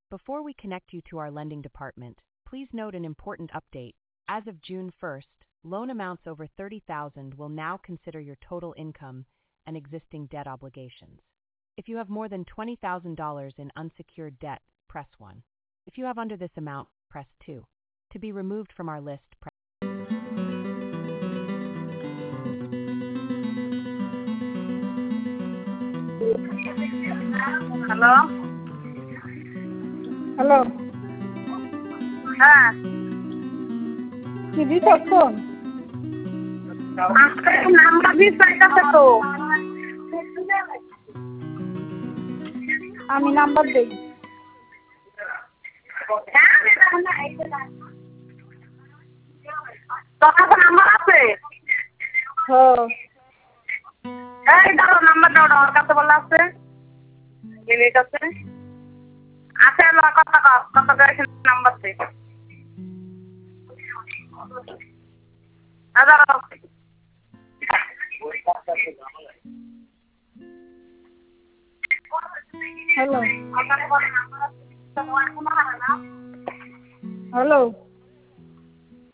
Before we connect you to our lending department, please note an important update. As of June 1st, loan amounts over $30,000 will now consider your total income and existing debt obligations. If you have more than $20,000 in unsecured debt, press 1. If you have under this amount, press 2. To be removed from our list, press Hello? Hello হ্যাঁ দিদি কখন আজকে number দিয়ে চাইতেছে তো আমি number দেই তোর কাছে নাম্বার আছে এই ধরো নাম্বারটা ওটা ওর কাছে বলা আছে মিনিট আছে আছে কত করে নাম্বার আছে হ্যালো হ্যালো